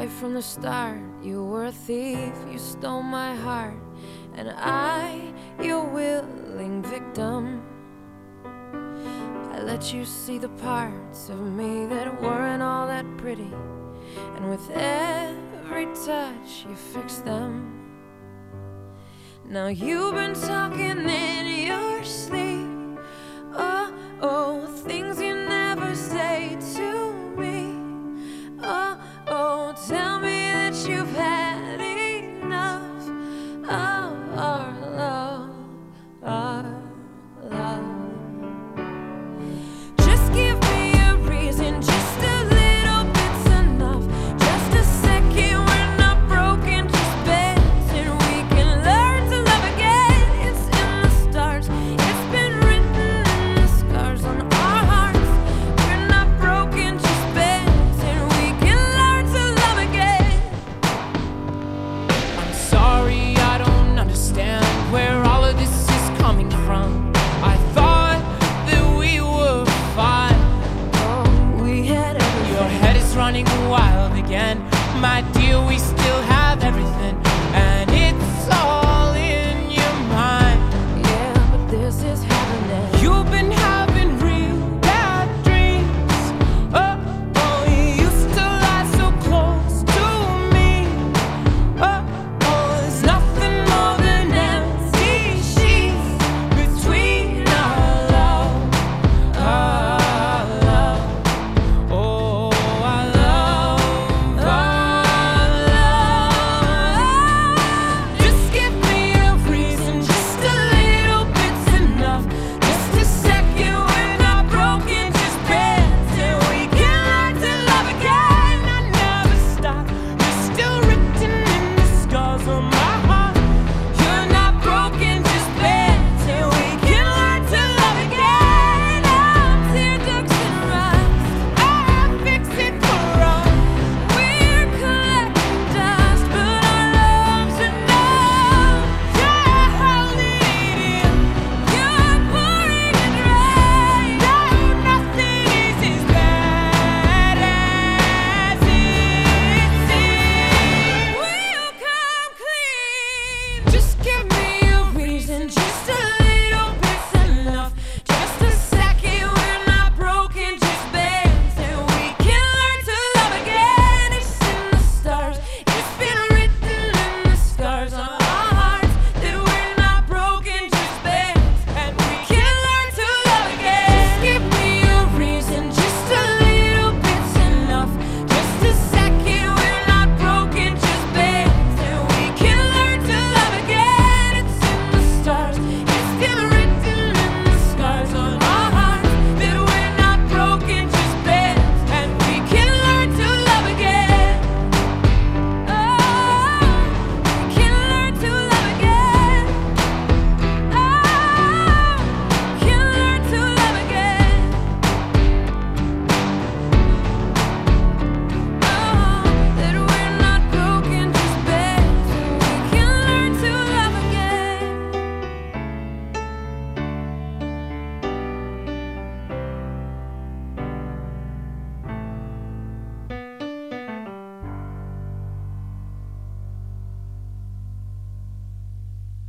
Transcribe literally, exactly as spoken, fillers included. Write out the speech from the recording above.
from the start, you were a thief, you stole my heart, and I, your willing victim. I let you see the parts of me that weren't all that pretty, and with every touch you fixed them. Now you've been talking in your sleep,